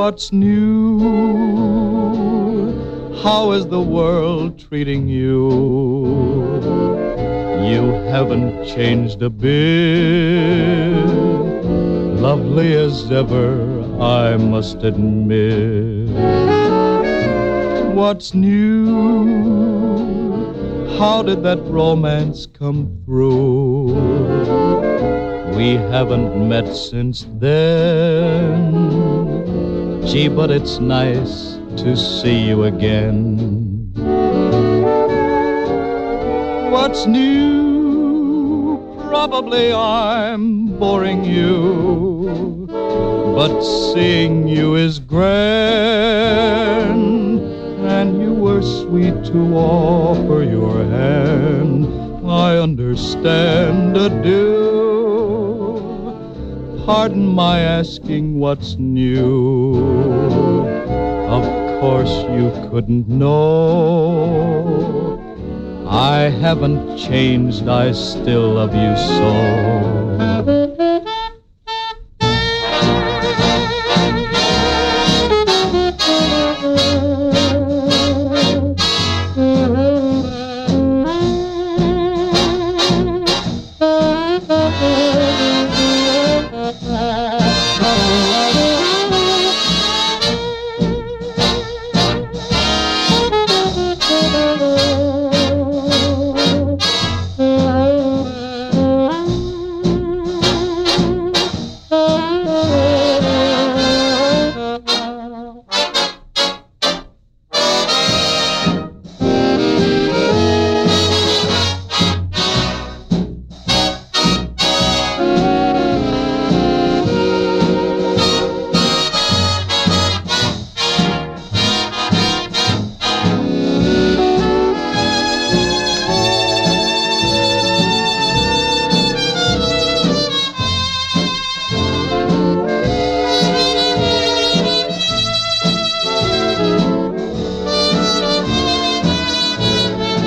What's new? How is the world treating you? You haven't changed a bit. Lovely as ever, I must admit. What's new? How did that romance come through? We haven't met since then. Gee, but it's nice to see you again. What's new? Probably I'm boring you, but seeing you is grand. And you were sweet to offer your hand. I understand, adieu. Pardon my asking what's new. Of course you couldn't know. I haven't changed, I still love you so.